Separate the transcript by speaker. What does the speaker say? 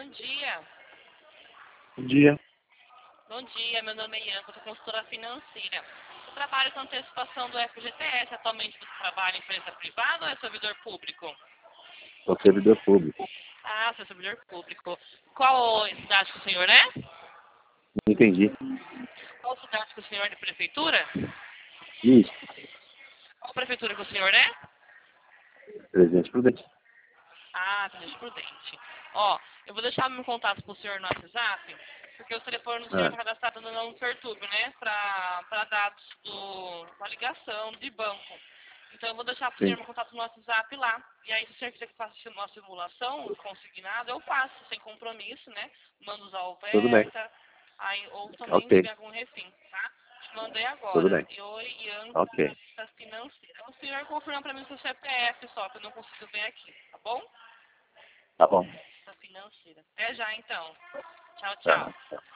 Speaker 1: dia.
Speaker 2: Bom dia.
Speaker 1: Bom dia, meu nome é Ianca, eu sou consultora financeira. Eu trabalho com antecipação do FGTS. Atualmente você trabalha em empresa privada ou é servidor público?
Speaker 2: Sou servidor público.
Speaker 1: Ah, você é servidor público. Qual cidade que o senhor é?
Speaker 2: Não entendi.
Speaker 1: Qual cidade que o senhor é de prefeitura?
Speaker 2: Isso.
Speaker 1: Qual prefeitura que o senhor é?
Speaker 2: Presidente Prudente.
Speaker 1: Ah, Presidente Prudente. Ó, eu vou deixar meu contato pro senhor no WhatsApp, porque o telefone do senhor está cadastrado no Não Perturbe, né? Para dados da ligação de banco. Então eu vou deixar pro senhor meu contato no WhatsApp lá. E aí, se o senhor quiser que faça uma simulação consignada, eu faço, sem compromisso, né? Mando usar a
Speaker 2: Tudo bem.
Speaker 1: oferta, aí, ou também
Speaker 2: Ok.
Speaker 1: tiver algum refém, tá? Te mandei
Speaker 2: Tudo
Speaker 1: agora.
Speaker 2: bem.
Speaker 1: Oi, Ian,
Speaker 2: Ok.
Speaker 1: da financeira. O senhor confirma para mim o seu CPF só, que eu não consigo ver aqui, tá bom?
Speaker 2: Tá bom.
Speaker 1: Da financeira. Até já, então. Tchau,
Speaker 2: Tá.
Speaker 1: tchau.